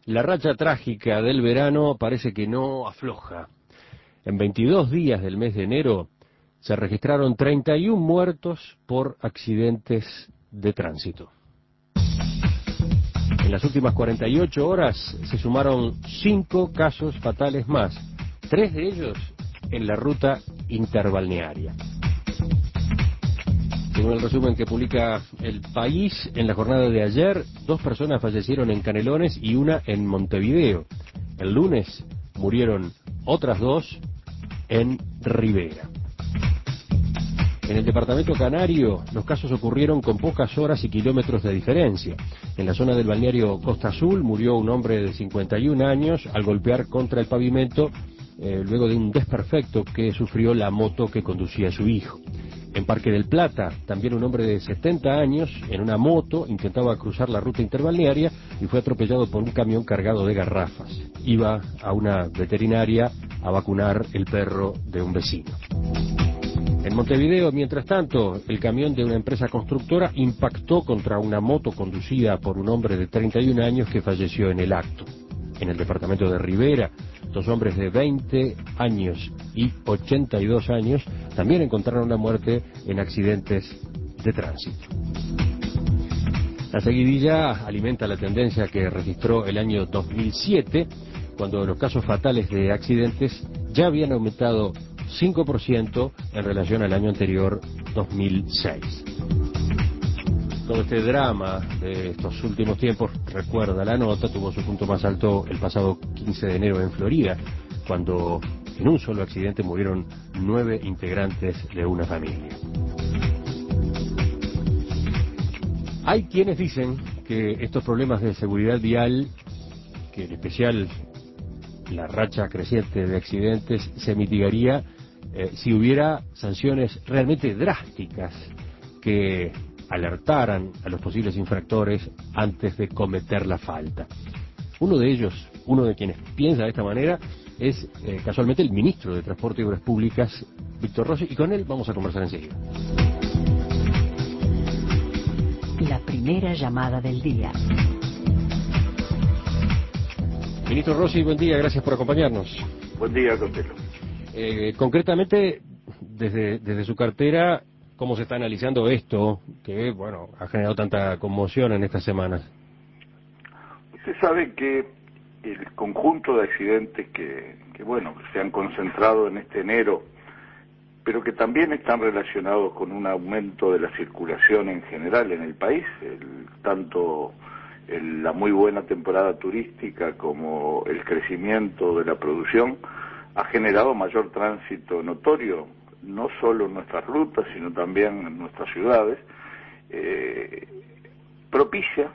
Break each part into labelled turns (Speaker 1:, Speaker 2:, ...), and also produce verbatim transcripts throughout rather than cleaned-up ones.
Speaker 1: La racha trágica del verano parece que no afloja. En veintidós días del mes de enero se registraron treinta y uno muertos por accidentes de tránsito. En las últimas cuarenta y ocho horas se sumaron cinco casos fatales más, tres de ellos en la ruta interbalnearia. Según el resumen que publica El País, en la jornada de ayer, dos personas fallecieron en Canelones y una en Montevideo. El lunes murieron otras dos en Rivera. En el departamento canario, los casos ocurrieron con pocas horas y kilómetros de diferencia. En la zona del balneario Costa Azul murió un hombre de cincuenta y un años al golpear contra el pavimento eh, luego de un desperfecto que sufrió la moto que conducía su hijo. En Parque del Plata, también un hombre de setenta años, en una moto, intentaba cruzar la ruta interbalnearia y fue atropellado por un camión cargado de garrafas. Iba a una veterinaria a vacunar el perro de un vecino. En Montevideo, mientras tanto, el camión de una empresa constructora impactó contra una moto conducida por un hombre de treinta y un años que falleció en el acto. En el departamento de Rivera, dos hombres de veinte años y ochenta y dos años también encontraron una muerte en accidentes de tránsito. La seguidilla alimenta la tendencia que registró el año dos mil siete, cuando los casos fatales de accidentes ya habían aumentado cinco por ciento en relación al año anterior, dos mil seis. Todo este drama de estos últimos tiempos, recuerda la nota, tuvo su punto más alto el pasado quince de enero en Florida, cuando en un solo accidente murieron nueve integrantes de una familia. Hay quienes dicen que estos problemas de seguridad vial, que en especial la racha creciente de accidentes, se mitigaría eh, si hubiera sanciones realmente drásticas que alertaran a los posibles infractores antes de cometer la falta. Uno de ellos, uno de quienes piensa de esta manera, es eh, casualmente el ministro de Transporte y Obras Públicas, Víctor Rossi, y con él vamos a conversar enseguida.
Speaker 2: La primera llamada del día.
Speaker 1: Ministro Rossi, buen día, gracias por acompañarnos.
Speaker 3: Buen día, Cotelo.
Speaker 1: Eh, concretamente, desde, desde su cartera, ¿cómo se está analizando esto que, bueno, ha generado tanta conmoción en estas semanas?
Speaker 3: Usted sabe que el conjunto de accidentes que, que, bueno, se han concentrado en este enero, pero que también están relacionados con un aumento de la circulación en general en el país, el, tanto el, la muy buena temporada turística como el crecimiento de la producción, ha generado mayor tránsito notorio, no solo en nuestras rutas, sino también en nuestras ciudades, eh, propicia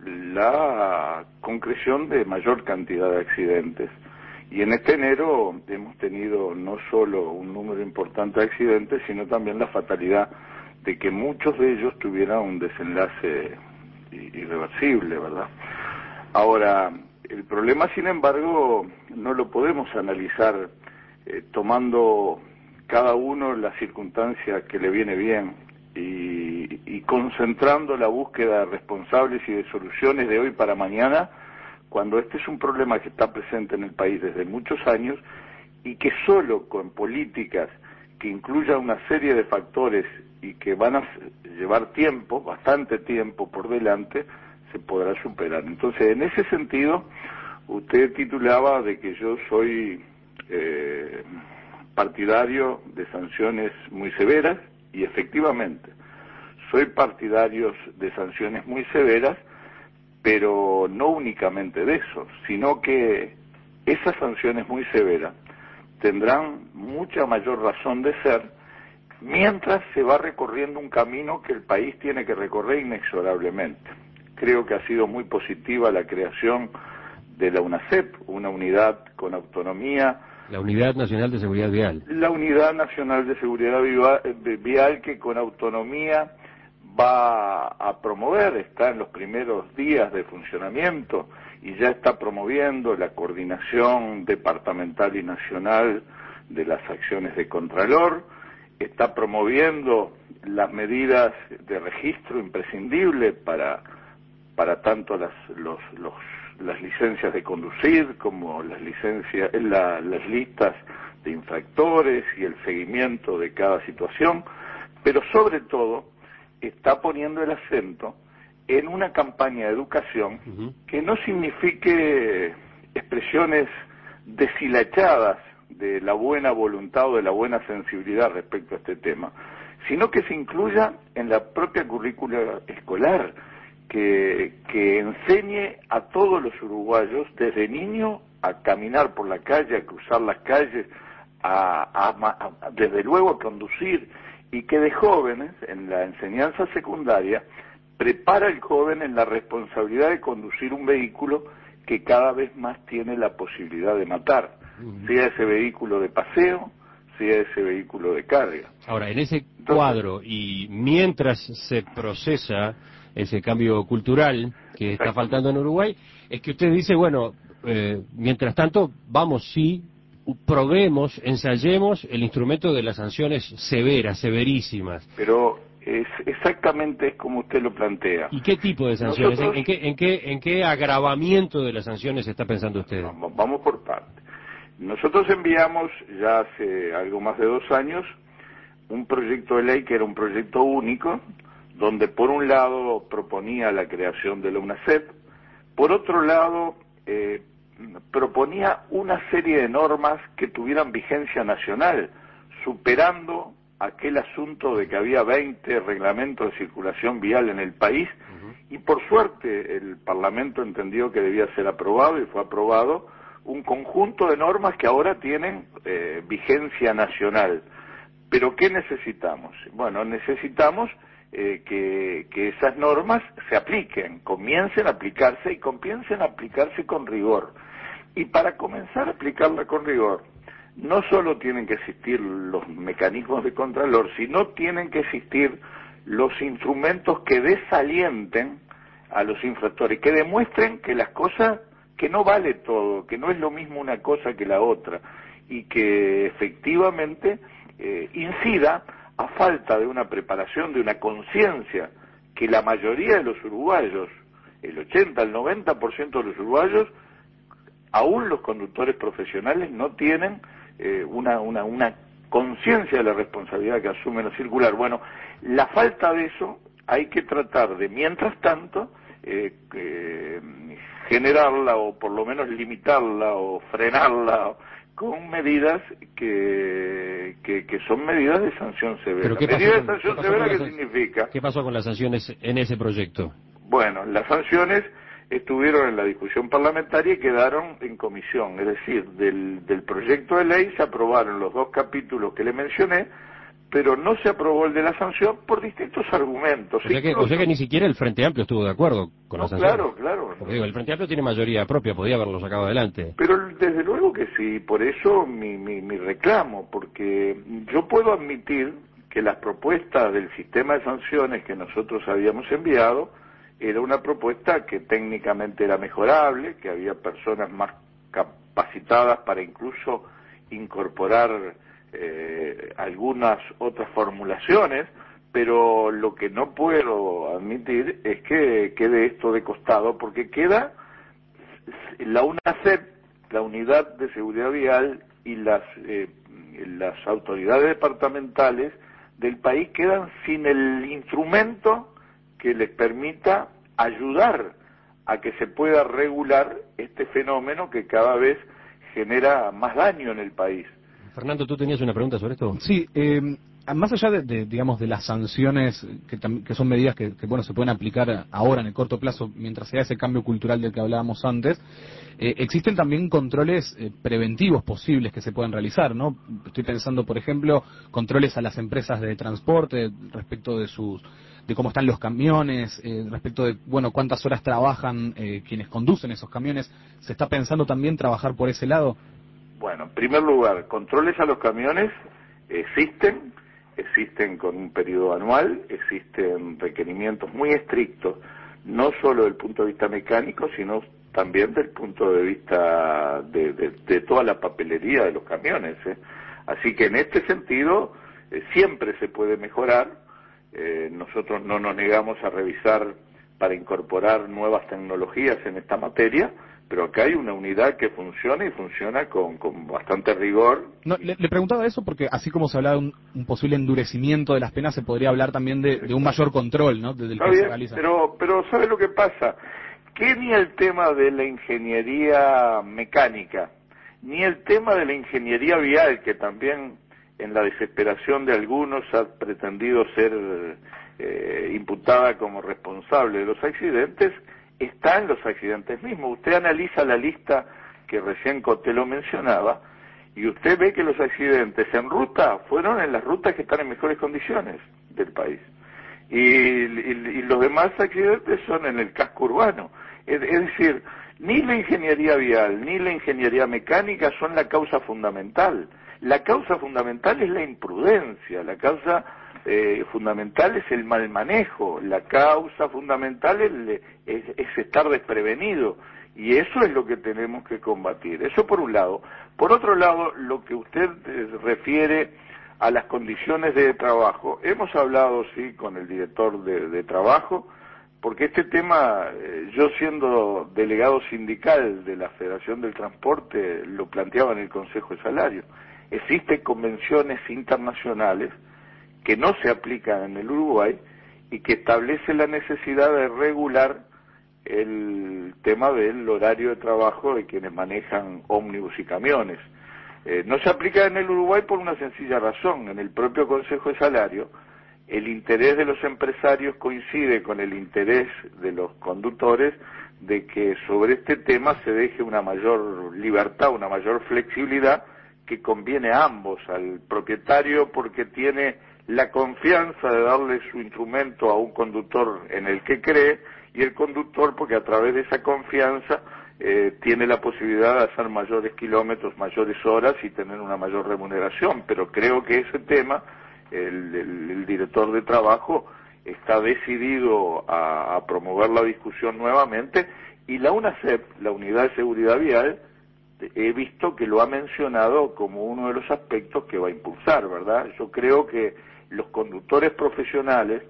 Speaker 3: la concreción de mayor cantidad de accidentes. Y en este enero hemos tenido no solo un número importante de accidentes, sino también la fatalidad de que muchos de ellos tuvieran un desenlace irreversible, ¿verdad? Ahora, el problema, sin embargo, no lo podemos analizar eh, tomando cada uno la circunstancia que le viene bien y, y concentrando la búsqueda de responsables y de soluciones de hoy para mañana, cuando este es un problema que está presente en el país desde muchos años y que solo con políticas que incluyan una serie de factores y que van a llevar tiempo, bastante tiempo por delante, se podrá superar. Entonces, en ese sentido, usted titulaba de que yo soy eh, partidario de sanciones muy severas, y efectivamente, soy partidario de sanciones muy severas, pero no únicamente de eso, sino que esas sanciones muy severas tendrán mucha mayor razón de ser mientras se va recorriendo un camino que el país tiene que recorrer inexorablemente. Creo que ha sido muy positiva la creación de la UNACEP, una unidad con autonomía.
Speaker 1: La Unidad Nacional de Seguridad Vial.
Speaker 3: La Unidad Nacional de Seguridad Vial, que con autonomía va a promover, está en los primeros días de funcionamiento y ya está promoviendo la coordinación departamental y nacional de las acciones de Contralor, está promoviendo las medidas de registro imprescindibles para para tanto las, los, los, las licencias de conducir como las licencias, la, las listas de infractores y el seguimiento de cada situación, pero sobre todo está poniendo el acento en una campaña de educación uh-huh. que no signifique expresiones deshilachadas de la buena voluntad o de la buena sensibilidad respecto a este tema, sino que se incluya en la propia currícula escolar, que, que enseñe a todos los uruguayos, desde niño, a caminar por la calle, a cruzar las calles, a, a, a, desde luego a conducir, y que de jóvenes, en la enseñanza secundaria, prepara al joven en la responsabilidad de conducir un vehículo que cada vez más tiene la posibilidad de matar, uh-huh. sea ese vehículo de paseo, sea ese vehículo de carga.
Speaker 1: Ahora, en ese Entonces, cuadro, y mientras se procesa ese cambio cultural que está faltando en Uruguay, es que usted dice, bueno, eh, mientras tanto, vamos, sí, probemos, ensayemos el instrumento de las sanciones severas, severísimas.
Speaker 3: Pero es exactamente como usted lo plantea.
Speaker 1: ¿Y qué tipo de sanciones? Nosotros, ¿En, en, qué, en, qué, ¿En qué agravamiento de las sanciones está pensando usted?
Speaker 3: Vamos, vamos por partes. Nosotros enviamos ya hace algo más de dos años un proyecto de ley que era un proyecto único, donde por un lado proponía la creación de la UNACEP, por otro lado eh, proponía una serie de normas que tuvieran vigencia nacional, superando aquel asunto de que había veinte reglamentos de circulación vial en el país, uh-huh. y por suerte el Parlamento entendió que debía ser aprobado y fue aprobado un conjunto de normas que ahora tienen eh, vigencia nacional. ¿Pero qué necesitamos? Bueno, necesitamos eh, que, que esas normas se apliquen, comiencen a aplicarse y comiencen a aplicarse con rigor. Y para comenzar a aplicarla con rigor, no solo tienen que existir los mecanismos de contralor, sino tienen que existir los instrumentos que desalienten a los infractores, que demuestren que las cosas, que no vale todo, que no es lo mismo una cosa que la otra, y que efectivamente eh, incida a falta de una preparación, de una conciencia que la mayoría de los uruguayos, el ochenta, el noventa por ciento de los uruguayos, aún los conductores profesionales no tienen eh, una, una, una conciencia de la responsabilidad que asumen al circular. Bueno, la falta de eso hay que tratar de, mientras tanto, eh, eh, generarla o por lo menos limitarla o frenarla con medidas que, que, que son medidas de sanción severa. ¿Medidas de sanción severa qué significa?
Speaker 1: ¿Qué pasó con las sanciones en ese proyecto?
Speaker 3: Bueno, las sanciones estuvieron en la discusión parlamentaria y quedaron en comisión, es decir, del, del proyecto de ley se aprobaron los dos capítulos que le mencioné, pero no se aprobó el de la sanción por distintos argumentos.
Speaker 1: O sea que, o sea que ni siquiera el Frente Amplio estuvo de acuerdo con
Speaker 3: no,
Speaker 1: la sanción.
Speaker 3: Claro, claro.
Speaker 1: Porque digo, el Frente Amplio tiene mayoría propia, podía haberlo sacado adelante.
Speaker 3: Pero desde luego que sí, por eso mi, mi, mi reclamo, porque yo puedo admitir que las propuestas del sistema de sanciones que nosotros habíamos enviado era una propuesta que técnicamente era mejorable, que había personas más capacitadas para incluso incorporar eh, algunas otras formulaciones, pero lo que no puedo admitir es que quede esto de costado, porque queda la UNACEP, la Unidad de Seguridad Vial y las, eh, las autoridades departamentales del país quedan sin el instrumento que les permita ayudar a que se pueda regular este fenómeno que cada vez genera más daño en el país.
Speaker 1: Fernando, ¿tú tenías una pregunta sobre esto?
Speaker 4: Sí, eh, más allá de, de, digamos, de las sanciones, que, que son medidas que, que, bueno, se pueden aplicar ahora en el corto plazo, mientras se da ese cambio cultural del que hablábamos antes, eh, existen también controles eh, preventivos posibles que se pueden realizar, ¿no? Estoy pensando, por ejemplo, controles a las empresas de transporte respecto de sus de cómo están los camiones, eh, respecto de, bueno, cuántas horas trabajan eh, quienes conducen esos camiones. ¿Se está pensando también trabajar por ese lado?
Speaker 3: Bueno, en primer lugar, controles a los camiones existen, existen con un periodo anual, existen requerimientos muy estrictos, no solo desde el punto de vista mecánico, sino también desde el punto de vista de, de, de toda la papelería de los camiones, ¿eh? Así que en este sentido eh, siempre se puede mejorar. Eh, nosotros no nos negamos a revisar para incorporar nuevas tecnologías en esta materia, pero acá hay una unidad que funciona y funciona con, con bastante rigor.
Speaker 4: No, le, le preguntaba eso porque así como se habla de un, un posible endurecimiento de las penas, se podría hablar también de, de un mayor control, ¿no? Desde el que
Speaker 3: bien,
Speaker 4: se realiza.
Speaker 3: Pero, pero ¿sabe lo que pasa? Que ni el tema de la ingeniería mecánica, ni el tema de la ingeniería vial, que también en la desesperación de algunos ha pretendido ser eh, imputada como responsable de los accidentes, está en los accidentes mismos. Usted analiza la lista que recién Cotelo mencionaba y usted ve que los accidentes en ruta fueron en las rutas que están en mejores condiciones del país. Y, y, y los demás accidentes son en el casco urbano. Es, es decir, ni la ingeniería vial ni la ingeniería mecánica son la causa fundamental. La causa fundamental es la imprudencia, la causa eh, fundamental es el mal manejo, la causa fundamental es, es, es estar desprevenido, y eso es lo que tenemos que combatir. Eso por un lado. Por otro lado, lo que usted eh, refiere a las condiciones de trabajo, hemos hablado, sí, con el director de, de trabajo, porque este tema, eh, yo siendo delegado sindical de la Federación del Transporte, lo planteaba en el Consejo de Salario. Existen convenciones internacionales que no se aplican en el Uruguay y que establecen la necesidad de regular el tema del horario de trabajo de quienes manejan ómnibus y camiones. Eh, no se aplica en el Uruguay por una sencilla razón. En el propio Consejo de Salario, el interés de los empresarios coincide con el interés de los conductores de que sobre este tema se deje una mayor libertad, una mayor flexibilidad que conviene a ambos, al propietario porque tiene la confianza de darle su instrumento a un conductor en el que cree, y el conductor porque a través de esa confianza eh, tiene la posibilidad de hacer mayores kilómetros, mayores horas y tener una mayor remuneración. Pero creo que ese tema, el, el, el director de trabajo está decidido a, a promover la discusión nuevamente, y la UNACEP, la Unidad de Seguridad Vial, he visto que lo ha mencionado como uno de los aspectos que va a impulsar, ¿verdad? Yo creo que los conductores profesionales,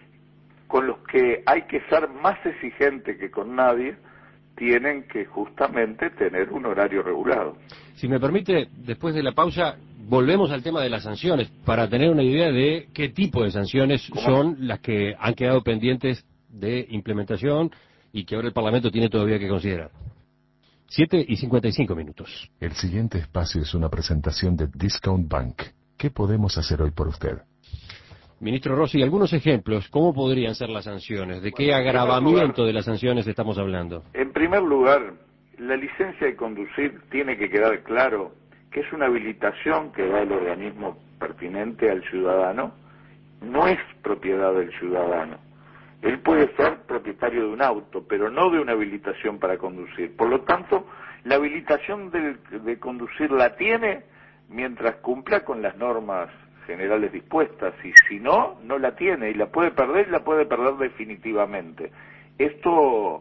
Speaker 3: con los que hay que ser más exigente que con nadie, tienen que justamente tener un horario regulado.
Speaker 1: Si me permite, después de la pausa, volvemos al tema de las sanciones, para tener una idea de qué tipo de sanciones son las que han quedado pendientes de implementación y que ahora el Parlamento tiene todavía que considerar. siete y cincuenta y cinco minutos.
Speaker 5: El siguiente espacio es una presentación de Discount Bank. ¿Qué podemos hacer hoy por usted?
Speaker 1: Ministro Rossi, algunos ejemplos, ¿cómo podrían ser las sanciones? ¿De qué agravamiento de las sanciones estamos hablando?
Speaker 3: En primer lugar, la licencia de conducir tiene que quedar claro que es una habilitación que da el organismo pertinente al ciudadano, no es propiedad del ciudadano. Él puede ser propietario de un auto, pero no de una habilitación para conducir. Por lo tanto, la habilitación de, de conducir la tiene mientras cumpla con las normas generales dispuestas, y si no, no la tiene, y la puede perder, y la puede perder definitivamente. Esto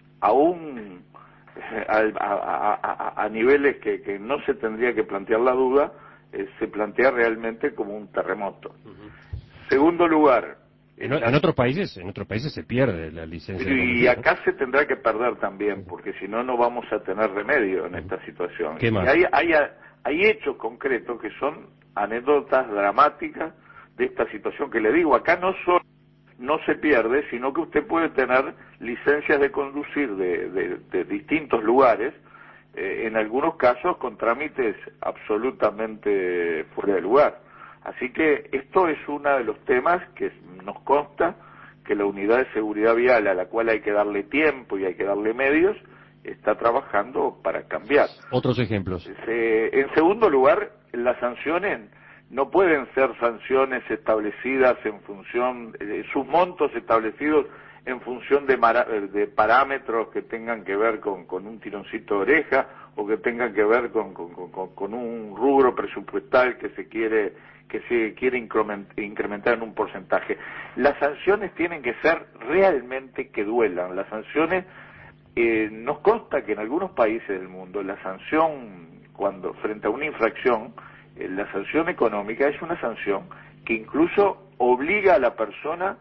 Speaker 3: aún a, a, a, a niveles que, que no se tendría que plantear la duda, eh, se plantea realmente como un terremoto. Uh-huh. Segundo lugar,
Speaker 1: en, en otros países, en otros países se pierde la licencia de conducir,
Speaker 3: y acá ¿no? se tendrá que perder también, porque si no, no vamos a tener remedio en esta situación.
Speaker 1: ¿Qué más?
Speaker 3: Y hay, hay, hay hechos concretos que son anécdotas dramáticas de esta situación que le digo. Acá no solo no se pierde, sino que usted puede tener licencias de conducir de, de, de distintos lugares, eh, en algunos casos con trámites absolutamente fuera de lugar. Así que esto es uno de los temas que nos consta que la Unidad de Seguridad Vial, a la cual hay que darle tiempo y hay que darle medios, está trabajando para cambiar.
Speaker 1: Otros ejemplos.
Speaker 3: Eh, en segundo lugar, las sanciones no pueden ser sanciones establecidas en función, eh, sus montos establecidos en función de, mara, de parámetros que tengan que ver con, con un tironcito de oreja o que tengan que ver con, con, con, con un rubro presupuestal que se quiere que se quiere incrementar en un porcentaje. Las sanciones tienen que ser realmente que duelan. Las sanciones, eh, nos consta que en algunos países del mundo la sanción, cuando frente a una infracción, la sanción económica es una sanción que incluso obliga a la persona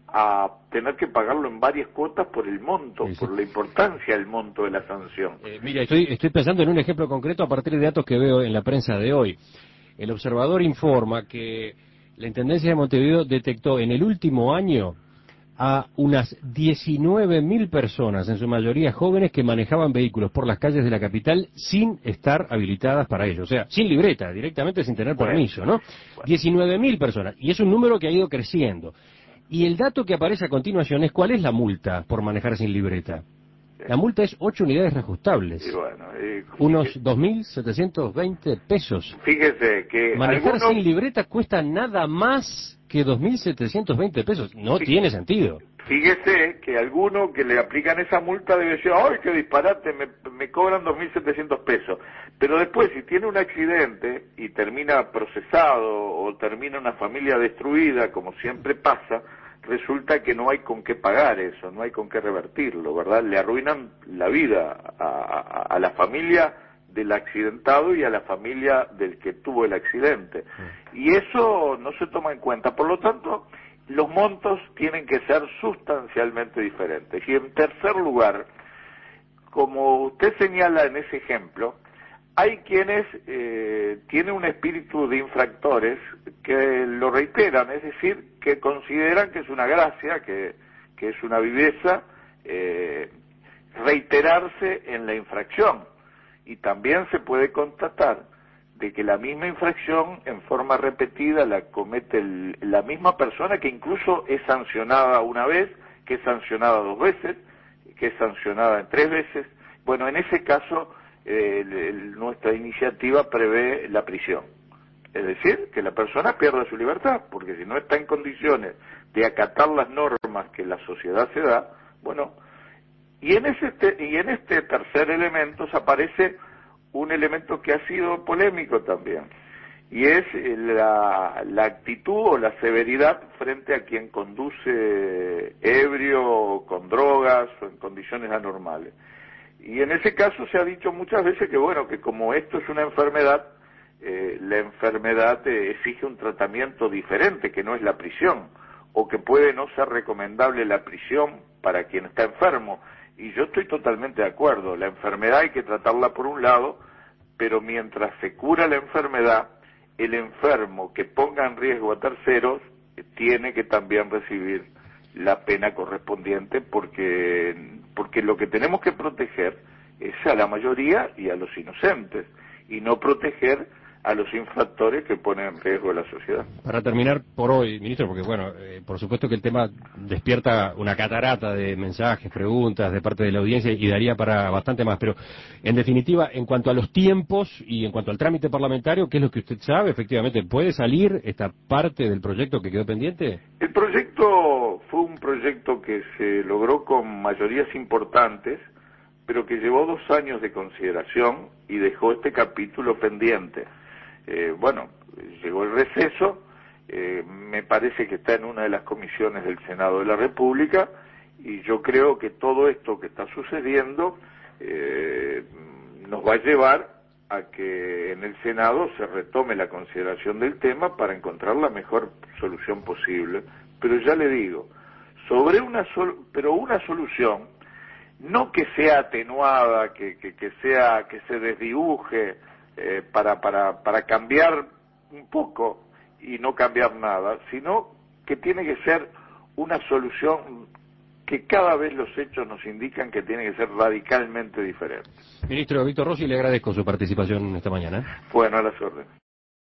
Speaker 3: a tener que pagarlo en varias cuotas por el monto,
Speaker 1: Sí, sí.
Speaker 3: por la importancia del monto de la sanción.
Speaker 1: Eh, mira, estoy, estoy pensando en un ejemplo concreto a partir de datos que veo en la prensa de hoy. El observador informa que la Intendencia de Montevideo detectó en el último año a unas diecinueve mil personas, en su mayoría jóvenes, que manejaban vehículos por las calles de la capital sin estar habilitadas para ello. O sea, sin libreta, directamente sin tener
Speaker 3: Bueno,
Speaker 1: permiso, ¿no?
Speaker 3: bueno.
Speaker 1: diecinueve mil personas. Y es un número que ha ido creciendo. Y el dato que aparece a continuación es cuál es la multa por manejar sin libreta. La multa es ocho unidades reajustables.
Speaker 3: Y bueno, y,
Speaker 1: Unos dos mil setecientos veinte pesos.
Speaker 3: fíjese que
Speaker 1: Manejar
Speaker 3: algunos,
Speaker 1: sin libreta cuesta nada más que dos mil setecientos veinte pesos. No
Speaker 3: Sí.
Speaker 1: tiene sentido.
Speaker 3: fíjese que alguno que le aplican esa multa debe decir, ¡ay, qué disparate! Me, me cobran dos mil setecientos pesos. Pero después, si tiene un accidente y termina procesado o termina una familia destruida, como siempre pasa, resulta que no hay con qué pagar eso, no hay con qué revertirlo, ¿verdad? Le arruinan la vida a, a, a la familia del accidentado y a la familia del que tuvo el accidente. Y eso no se toma en cuenta. Por lo tanto, los montos tienen que ser sustancialmente diferentes. Y en tercer lugar, como usted señala en ese ejemplo, hay quienes eh, tienen un espíritu de infractores que lo reiteran, es decir, que consideran que es una gracia, que, que es una viveza eh, reiterarse en la infracción. Y también se puede constatar de que la misma infracción en forma repetida la comete el, la misma persona, que incluso es sancionada una vez, que es sancionada dos veces, que es sancionada en tres veces. Bueno, en ese caso eh, el, el, nuestra iniciativa prevé la prisión. Es decir, que la persona pierda su libertad, porque si no está en condiciones de acatar las normas que la sociedad se da, bueno, y en ese y en este tercer elemento aparece un elemento que ha sido polémico también, y es la, la actitud o la severidad frente a quien conduce ebrio o con drogas o en condiciones anormales. Y en ese caso se ha dicho muchas veces que, bueno, que como esto es una enfermedad, eh, la enfermedad eh, exige un tratamiento diferente, que no es la prisión, o que puede no ser recomendable la prisión para quien está enfermo. Y yo estoy totalmente de acuerdo, la enfermedad hay que tratarla por un lado, pero mientras se cura la enfermedad, el enfermo que ponga en riesgo a terceros eh, tiene que también recibir la pena correspondiente, porque, porque lo que tenemos que proteger es a la mayoría y a los inocentes, y no proteger a los infractores que ponen en riesgo a la sociedad.
Speaker 1: Para terminar por hoy, ministro, porque bueno, eh, por supuesto que el tema despierta una catarata de mensajes, preguntas de parte de la audiencia y daría para bastante más, pero en definitiva, en cuanto a los tiempos y en cuanto al trámite parlamentario, ¿qué es lo que usted sabe? Efectivamente, ¿puede salir esta parte del proyecto que quedó pendiente?
Speaker 3: El proyecto fue un proyecto que se logró con mayorías importantes, pero que llevó dos años de consideración y dejó este capítulo pendiente. Eh, bueno, llegó el receso, eh, me parece que está en una de las comisiones del Senado de la República, y yo creo que todo esto que está sucediendo eh, nos va a llevar a que en el Senado se retome la consideración del tema para encontrar la mejor solución posible. Pero ya le digo, sobre una sol pero una solución, no que sea atenuada, que, que, que sea, que se desdibuje, eh, para, para, para cambiar un poco y no cambiar nada, sino que tiene que ser una solución que cada vez los hechos nos indican que tiene que ser radicalmente diferente.
Speaker 1: Ministro Víctor Rossi, le agradezco su participación esta mañana.
Speaker 3: Bueno, a las órdenes.